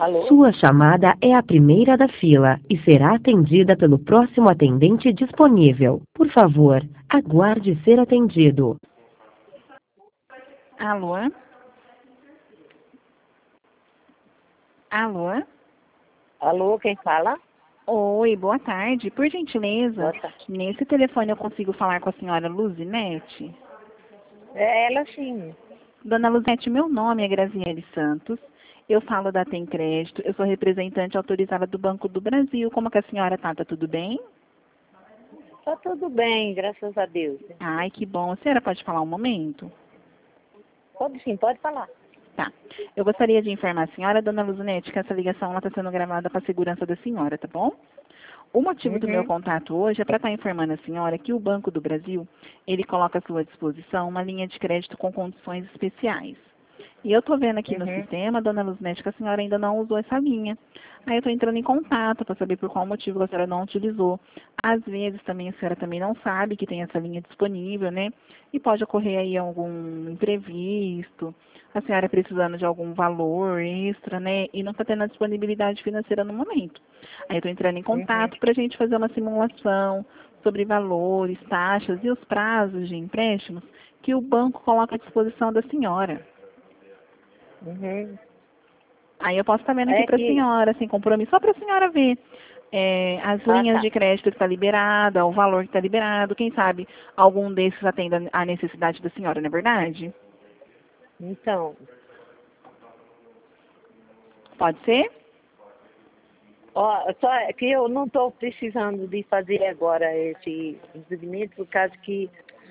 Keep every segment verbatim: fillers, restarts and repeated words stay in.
Alô? Sua chamada é a primeira da fila e será atendida pelo próximo atendente disponível. Por favor, aguarde ser atendido. Alô? Alô? Alô, quem fala? Oi, boa tarde. Por gentileza, Boa tarde. nesse telefone eu consigo falar com a senhora Luzinete? É ela sim. Dona Luzinete, meu nome é Graziele Santos. Eu falo da Tem Crédito. Eu sou representante autorizada do Banco do Brasil. Como que a senhora tá? Tá tudo bem? Tá tudo bem, graças a Deus. Ai, que bom. A senhora pode falar um momento? Pode sim, pode falar. Tá. Eu gostaria de informar a senhora, dona Luzinete, que essa ligação está sendo gravada para a segurança da senhora, tá bom? O motivo do meu Uhum. contato hoje é para estar informando a senhora que o Banco do Brasil, ele coloca à sua disposição uma linha de crédito com condições especiais. E eu estou vendo aqui no Uhum. sistema, dona Luzinete, que a senhora ainda não usou essa linha. Aí eu estou entrando em contato para saber por qual motivo a senhora não utilizou. Às vezes também a senhora também não sabe que tem essa linha disponível, né? E pode ocorrer aí algum imprevisto, a senhora precisando de algum valor extra, né? E não está tendo a disponibilidade financeira no momento. Aí eu estou entrando em Uhum. contato para a gente fazer uma simulação sobre valores, taxas e os prazos de empréstimos que o banco coloca à disposição da senhora. Uhum. Aí eu posso estar vendo aqui É para a que... senhora, sem compromisso, só para a senhora ver é, as Ah, linhas tá. de crédito que está liberada, o valor que está liberado, quem sabe algum desses atenda à necessidade da senhora, não é verdade? Então, Pode ser? ó, só é que eu não estou precisando de fazer agora esse procedimento por causa que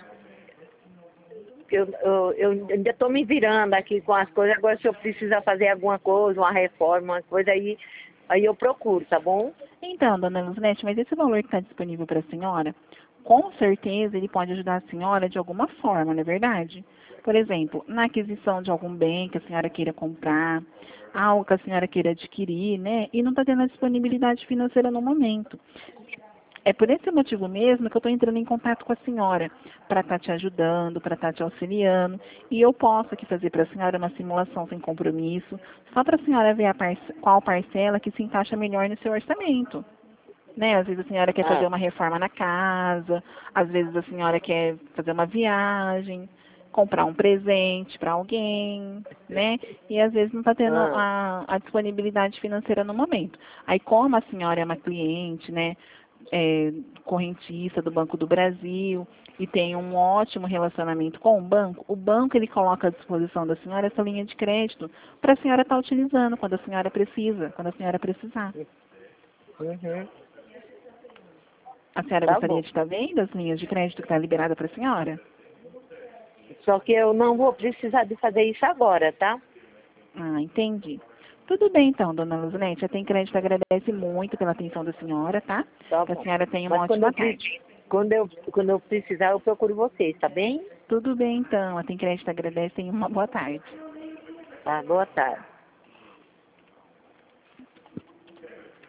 eu, eu, eu ainda estou me virando aqui com as coisas. Agora, se eu precisar fazer alguma coisa, uma reforma, uma coisa aí, aí eu procuro, tá bom? Então, dona Luzinete, mas esse valor que está disponível para a senhora, com certeza ele pode ajudar a senhora de alguma forma, não é verdade? Por exemplo, na aquisição de algum bem que a senhora queira comprar, algo que a senhora queira adquirir, né? E não está tendo a disponibilidade financeira no momento. É por esse motivo mesmo que eu estou entrando em contato com a senhora, para estar te ajudando, para estar te auxiliando. E eu posso aqui fazer para a senhora uma simulação sem compromisso, só para a senhora ver a parce qual parcela que se encaixa melhor no seu orçamento. Né? Às vezes a senhora quer fazer Ah, uma reforma na casa, às vezes a senhora quer fazer uma viagem, comprar um presente para alguém, né? E às vezes não está tendo ah, a, a disponibilidade financeira no momento. Aí como a senhora é uma cliente, né? É, correntista do Banco do Brasil e tem um ótimo relacionamento com o banco, o banco ele coloca à disposição da senhora essa linha de crédito para a senhora estar utilizando quando a senhora precisa, quando a senhora precisar. uhum. A senhora Tá gostaria bom. de estar vendo as linhas de crédito que está liberada para a senhora? Só que eu não vou precisar de fazer isso agora, tá? Ah, entendi. Tudo bem então, dona Luzilete. A Tem Crédito agradece muito pela atenção da senhora, tá? Tá Que a bom. senhora tenha uma Mas quando ótima eu, pre- tarde. quando eu, quando eu precisar, eu procuro vocês, tá bem? Tudo bem então. A Tem Crédito agradece e tenha uma boa tarde. Tá, boa tarde.